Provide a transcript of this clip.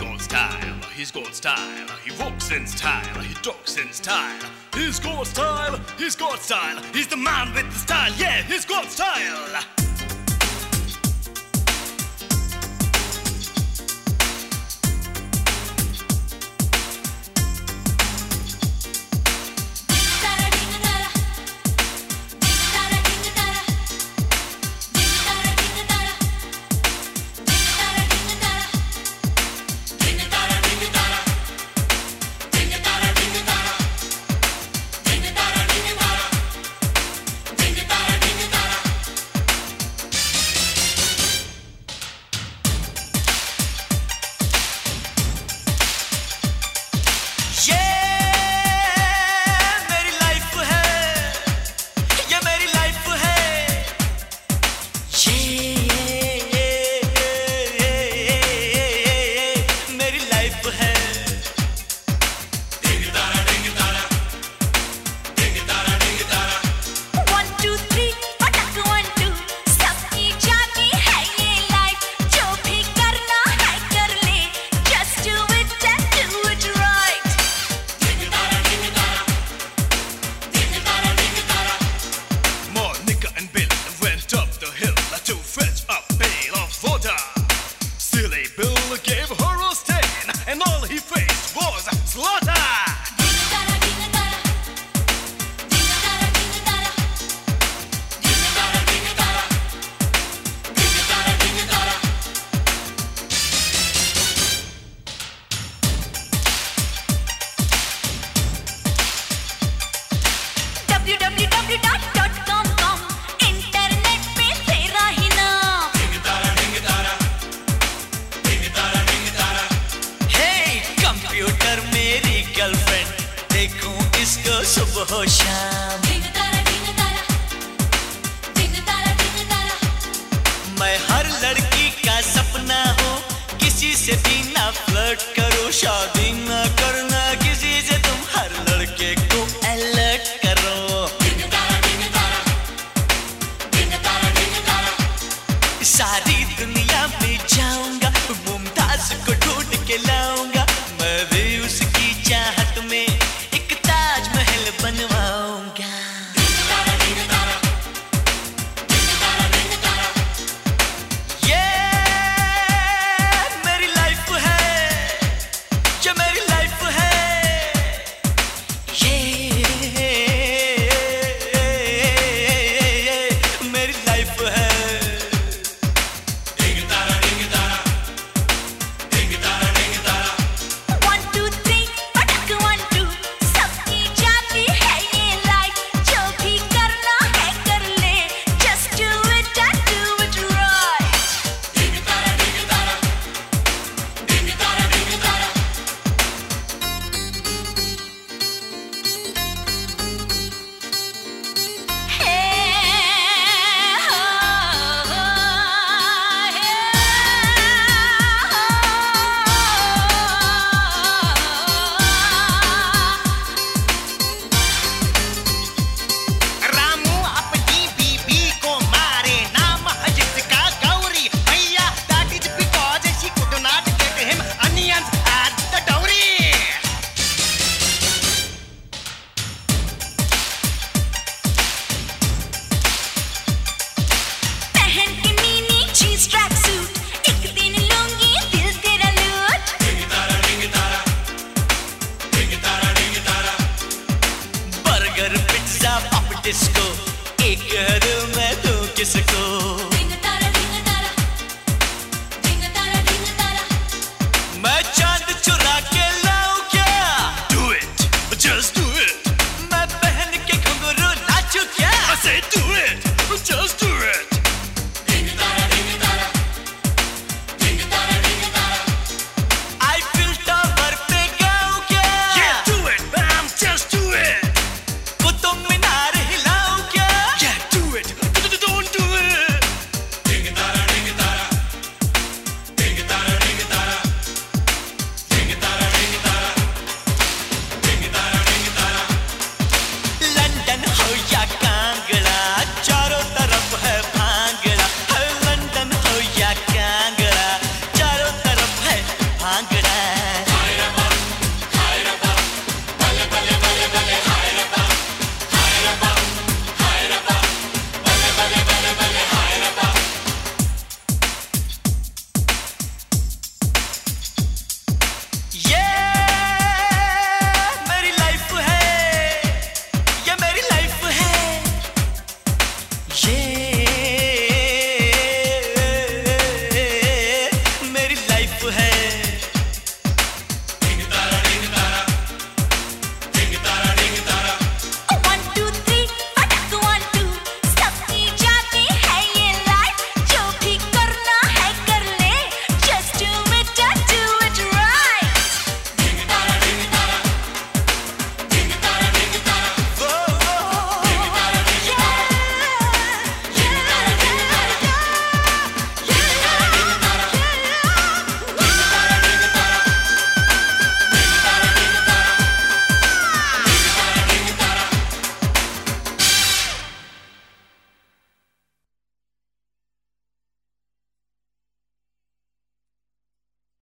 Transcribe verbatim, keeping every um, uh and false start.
got style, he's got style. He walks in style, he talks in style. He's got style, he's got style. He's the man with the style, yeah, he's got style. सुबह शाम मैं हर लड़की का सपना हूँ, किसी से भी ना फ्लर्ट करो, शादी ना करना किसी से, तुम हर लड़के को अलर्ट करो। सारी दुनिया में जाऊंगा, मुमताज को ढूंढ के लाऊंगा, मैं भी उसकी चाहत में एक ताजमहल बनवाऊंगा। Disco